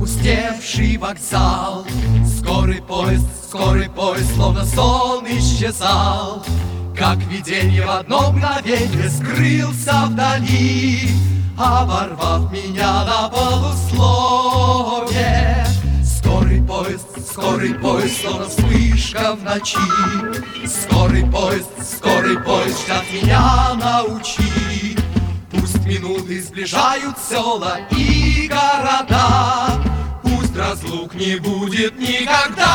опустевший вокзал. Скорый поезд, словно сон исчезал, как видение в одно мгновенье скрылся вдали, оборвав меня на полуслове. Скорый поезд, словно вспышка в ночи. Скорый поезд, ждать меня научи. Пусть минуты сближают села и города, пусть разлук не будет никогда.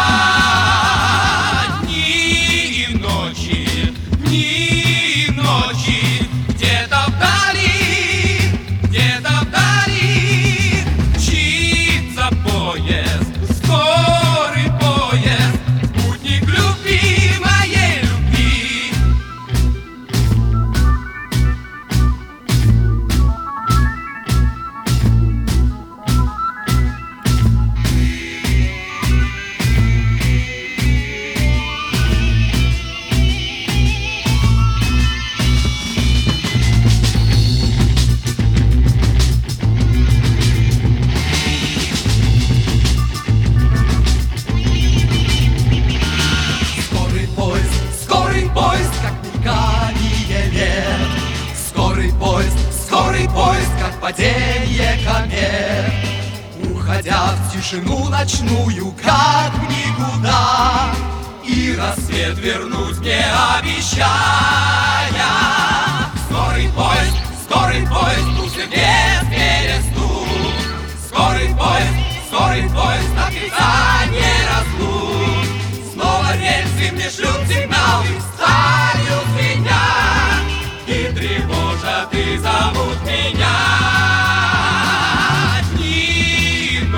Дни и ночи, где-то вдали мчится поезд, скорый поезд, спутник любви, моей любви. Скорый поезд, как падение комет, уходя в тишину ночную, как в никуда, и рассвет вернуть мне обещая. Скорый поезд, пусть без перестук. Скорый поезд, отрицание разлук. Снова рельсы мне шлют сигналы, сталью звенят, и тревожат, и зовут меня. Дни и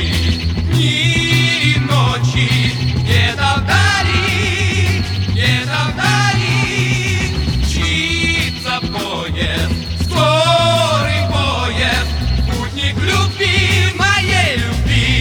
ночи, где-то вдали мчится поезд, скорый поезд, спутник любви, моей любви.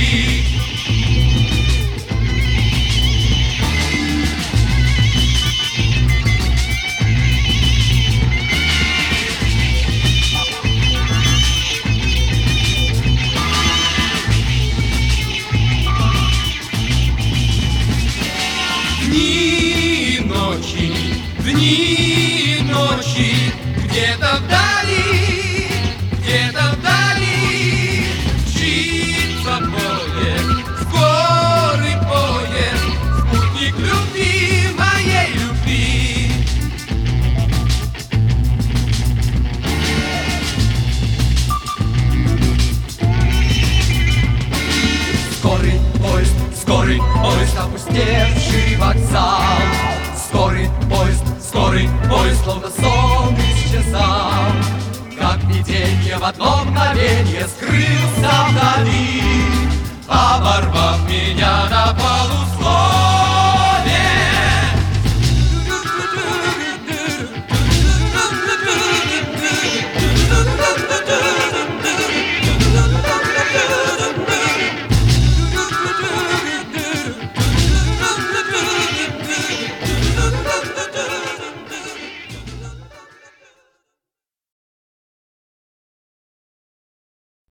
Дни и ночи, где-то вдали мчится поезд, скорый поезд, спутник любви, моей любви. Скорый поезд, опустевший вокзал. Скорый поезд, словно сон исчезал, как видение в одно мгновенье скрылся вдали, оборвав меня на